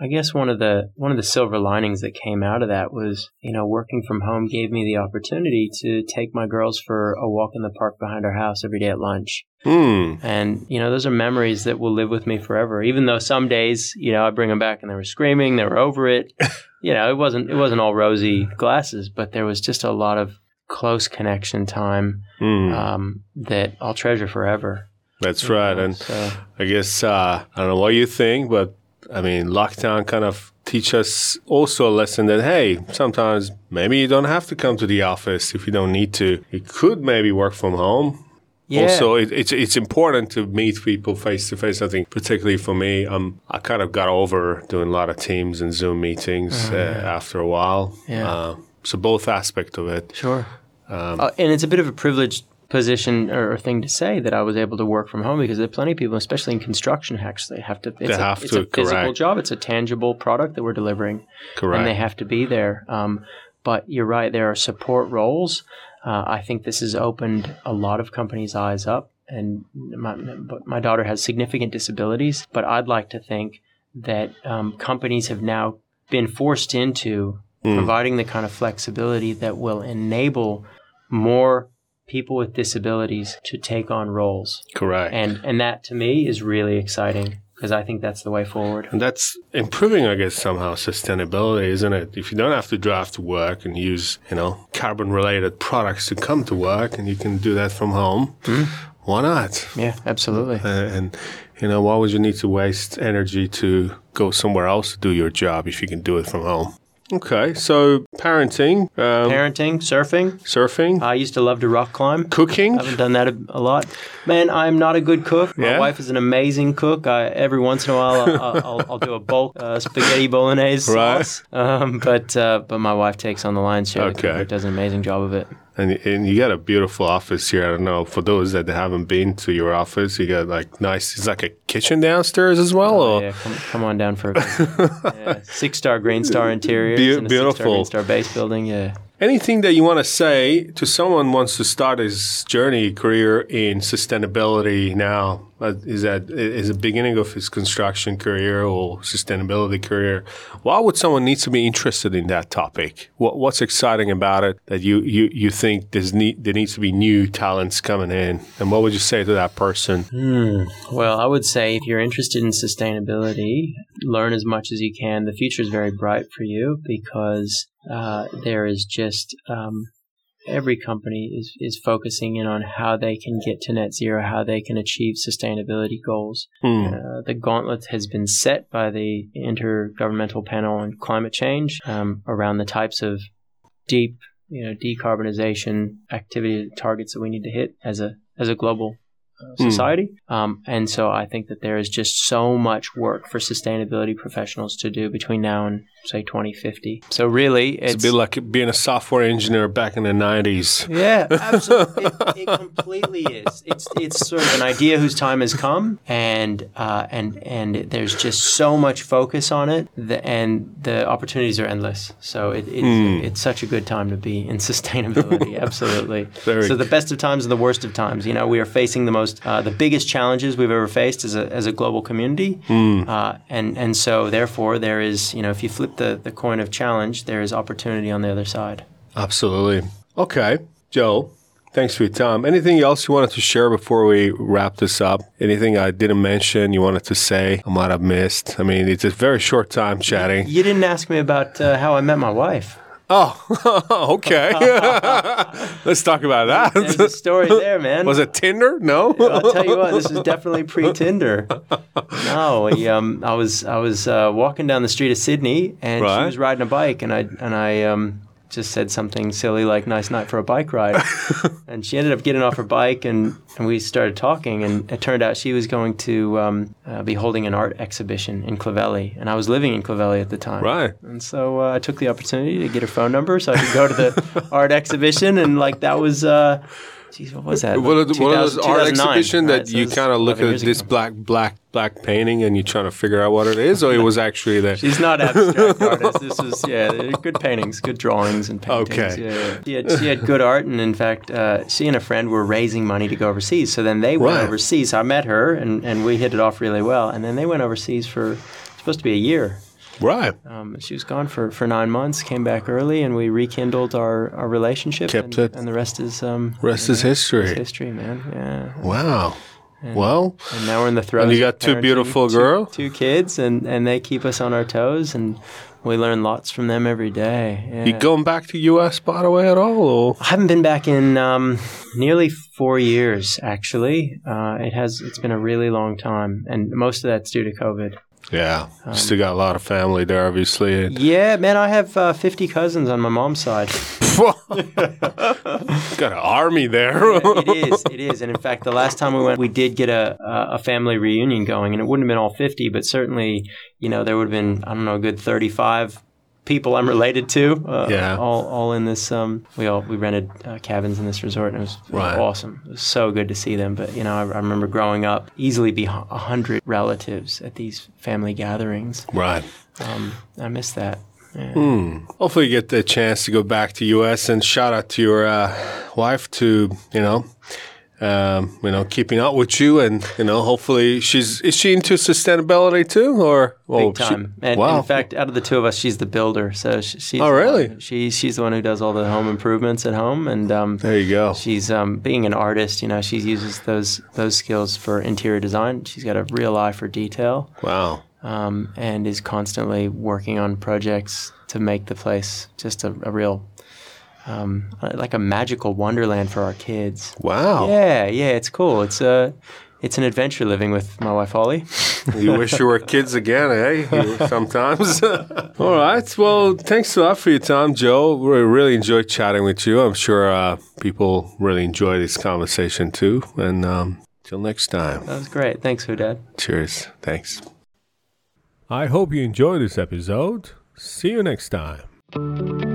I guess one of the one of the silver linings that came out of that was, you know, working from home gave me the opportunity to take my girls for a walk in the park behind our house every day at lunch. Hmm. And, you know, those are memories that will live with me forever. Even though some days, you know, I bring them back and they were screaming, they were over it. You know, it wasn't it wasn't all rosy glasses, but there was just a lot of close connection time Hmm. um, that I'll treasure forever. That's You right. know, And so, I guess, uh, I don't know what you think, but I mean, lockdown kind of teach us also a lesson that, hey, sometimes maybe you don't have to come to the office if you don't need to. You could maybe work from home. yeah. Also, it, it's it's important to meet people face to face. I think, particularly for me, um, I kind of got over doing a lot of Teams and Zoom meetings Oh, uh, yeah. after a while. Yeah. Uh, so both aspect of it. Sure. Um, Uh, and it's a bit of a privileged position or thing to say that I was able to work from home, because there are plenty of people, especially in construction, actually have to. It's They a, have it's to, a physical correct. job. It's a tangible product that we're delivering, correct. and they have to be there. Um, but you're right. There are support roles. Uh, I think this has opened a lot of companies' eyes up. And my, my daughter has significant disabilities, but I'd like to think that um, companies have now been forced into Mm. providing the kind of flexibility that will enable more people with disabilities to take on roles. correct. And and that to me is really exciting, because I think that's the way forward. And that's improving, I guess, somehow sustainability, isn't it? If you don't have to drive to work and use, you know, carbon-related products to come to work, and you can do that from home, why not? Yeah, absolutely. Uh, and, you know, why would you need to waste energy to go somewhere else to do your job if you can do it from home? Okay, so parenting, um, Parenting, surfing. surfing, I used to love to rock climb. cooking. I haven't done that a, a lot. Man, I'm not a good cook. My Yeah? wife is an amazing cook. I, every once in a while, I'll, I'll, I'll do a bulk uh, spaghetti bolognese Right. sauce. Um, but uh, but my wife takes on the lion's share. of the Okay. cooking, does an amazing job of it. And, and you got a beautiful office here. I don't know, for those that haven't been to your office, you got like nice, it's like a kitchen downstairs as well? Oh, or? yeah, come, come on down for a yeah, six-star Green Star interiors Be- and a six-star beautiful. Green Star base building. Yeah. Anything that you want to say to someone who wants to start his journey, career in sustainability now? Uh, is that is the beginning of his construction career or sustainability career? Why would someone need to be interested in that topic? What, what's exciting about it that you you, you think there's need, there needs to be new talents coming in? And what would you say to that person? Hmm. Well, I would say if you're interested in sustainability, learn as much as you can. The future is very bright for you, because uh, there is just um, every company is, is focusing in on how they can get to net zero, how they can achieve sustainability goals. Hmm. Uh, the gauntlet has been set by the Intergovernmental Panel on Climate Change um, around the types of deep, you know, decarbonization activity targets that we need to hit as a as a global uh, society. Mm. Um, and so I think that there is just so much work for sustainability professionals to do between now and, say, twenty fifty. So really, it's, It's a bit like being a software engineer back in the nineties. yeah, absolutely. it, it completely is. It's it's sort of an idea whose time has come, and uh, and and there's just so much focus on it, the, and the opportunities are endless. So it, it's Mm. it's such a good time to be in sustainability. Absolutely. Very So the good. best of times and the worst of times. You know, we are facing the most, uh, the biggest challenges we've ever faced as a as a global community, Mm. uh, and and so therefore there is, you know, if you flip the the coin of challenge, there is opportunity on the other side. Absolutely. Okay, Joe, thanks for your time. Anything else you wanted to share before we wrap this up? Anything I didn't mention you wanted to say I might have missed? I mean, it's a very short time chatting. You didn't ask me about uh, how I met my wife. Oh, okay. Let's talk about There's a that. story there, man. Was it Tinder? No? I'll tell you what, this is definitely pre-Tinder. No, we, um, I was I was uh, walking down the street of Sydney, and she Right. was riding a bike, and I and I um, just said something silly like "nice night for a bike ride," and she ended up getting off her bike, and, and we started talking, and it turned out she was going to um, uh, be holding an art exhibition in Clovelly, and I was living in Clovelly at the time. Right. And so uh, I took the opportunity to get her phone number so I could go to the art exhibition, and like that was. Uh, Geez, what was that? One of, the, one of those two thousand art two thousand nine, exhibition right? that So you it was kind of look eleven at years this ago. black, black, black painting and you're trying to figure out what it is, or it was actually the... She's not abstract artist. This was, yeah, they're good paintings, good drawings and paintings. Okay. Yeah, yeah. She, had, she had good art, and in fact, uh, she and a friend were raising money to go overseas. So then they went Right. overseas. So I met her, and, and we hit it off really well. And then they went overseas for, supposed to be a year. Right. Um, she was gone for, for nine months, came back early, and we rekindled our, our relationship. Kept and, it. And the rest is um, Rest you is know, history. Is history, man. Yeah. Wow. And, well. And now we're in the throes. And you of got two parenting beautiful two, girls? Two kids, and, and they keep us on our toes, and we learn lots from them every day. Yeah. You going back to U S, by the way, at all? Or? I haven't been back in um, nearly four years, actually. Uh, it has. It's been a really long time, and most of that's due to COVID. Yeah. Um, you still got a lot of family there, obviously. Yeah, man, I have uh, fifty cousins on my mom's side. Got an army there. It is, it is. And in fact, the last time we went, we did get a, a family reunion going, and it wouldn't have been all fifty, but certainly, you know, there would have been, I don't know, a good thirty-five people I'm related to. Uh, yeah. All, all in this, um, we all, we rented uh, cabins in this resort, and it was, it was right. awesome. It was so good to see them. But, you know, I, I remember growing up, easily be a hundred relatives at these family gatherings. Right. Um, I miss that. Yeah. Hmm. Hopefully you get the chance to go back to U S, and shout out to your uh, wife to, you know, um, you know, keeping up with you, and, you know, hopefully she's, is she into sustainability too, or? Big time. She, and wow. in fact, out of the two of us, she's the builder. So she, she's oh, really? One, she, she's the one who does all the home improvements at home. And um, there you go. She's um, being an artist, you know, she uses those, those skills for interior design. She's got a real eye for detail. Wow. Um, and is constantly working on projects to make the place just a, a real, um, like a magical wonderland for our kids. Wow. Yeah, yeah, it's cool. It's a, it's an adventure living with my wife Holly. You wish you were kids again, eh? Sometimes. All right. Well, thanks a lot for your time, Joe. We really enjoyed chatting with you. I'm sure uh, people really enjoy this conversation too. And um, till next time. That was great. Thanks, Hudad. Cheers. Thanks. I hope you enjoyed this episode. See you next time.